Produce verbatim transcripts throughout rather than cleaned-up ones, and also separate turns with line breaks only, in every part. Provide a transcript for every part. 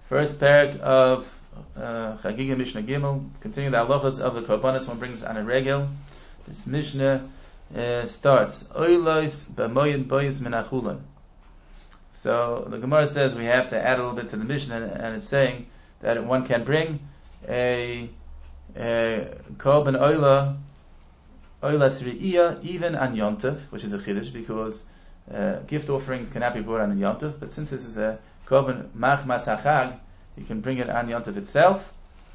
First parak of uh, Chagiga Mishnah Gimel, continuing the halachas of the korbanos one brings on a regel. This Mishnah uh, starts Oilos b'moyin boyis minachulin. So the Gemara says we have to add a little bit to the Mishnah, and it's saying that one can bring a, a korban oila oilas re'iyah even on Yom Tov, which is a chiddush because uh, gift offerings cannot be brought on Yom Tov, but since this is a korban mach masachag, you can bring it on Yom Tov itself.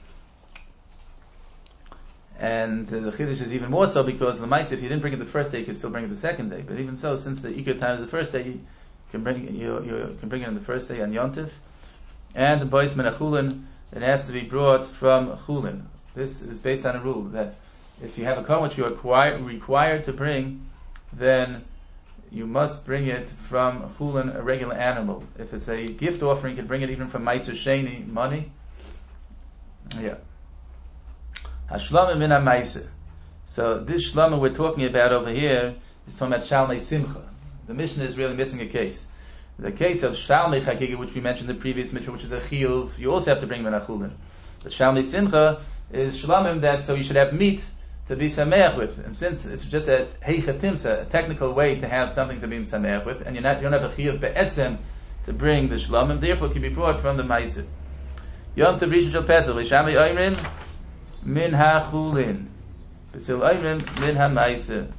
And uh, the chiddush is even more so because the mice, if you didn't bring it the first day, you can still bring it the second day. But even so, since the ikar time is the first day, you can bring you, you can bring it on the first day on Yom Tov. And the bois menachulin, it has to be brought from chulin. This is based on a rule that if you have a korban which you are required, required to bring, then you must bring it from chulin, a regular animal. If it's a gift offering, you can bring it even from meiser sheni, money. Yeah. Hashlama min ha-meiser. So this shlama we're talking about over here is talking about shalmei simcha. The Mishnah is really missing a case. The case of shalmei chagiga, which we mentioned in the previous Mishnah, which is a chiyuv, you also have to bring min ha-chulin. But shalmei simcha is shlamim that so you should have meat to be sameach with. And since it's just a heichatimsa, a technical way to have something to be sameach with, and you're not, you don't have a chiyuv be'etzem to bring the shlamim, therefore it can be brought from the meiser. Yom Tov Rishon Shel Pesach, v'shamei oimrin min ha-chulin, v'sil oimrin min ha-meiser.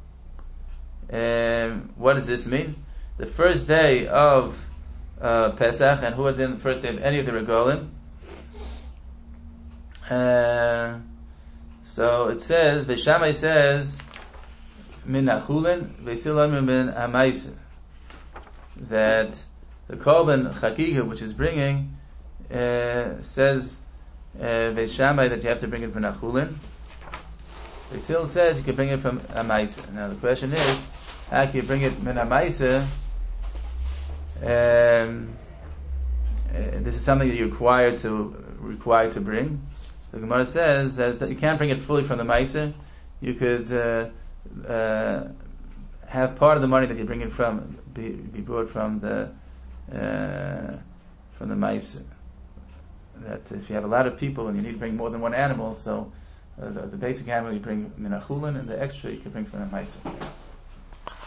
Um, what does this mean? The first day of uh, Pesach, and who are then the first day of any of the regalim? Uh, so it says, Veshamai says, min ha-chulin, v'sil oimrin min ha-meiser. That the korban chagiga, which is bringing, uh, says Veshamai uh, that you have to bring it from nachulin. Vesil says you can bring it from a meiser. Now the question is, how can you bring it min a meiser? Um, uh, this is something that you're required to required to bring. The Gemara says that, that you can't bring it fully from the meiser. You could uh, uh, have part of the money that you bring it from be, be brought from the uh, from the meiser. That if you have a lot of people and you need to bring more than one animal, so uh, the, the basic animal you bring min ha-chulin, and the extra you can bring from the meiser.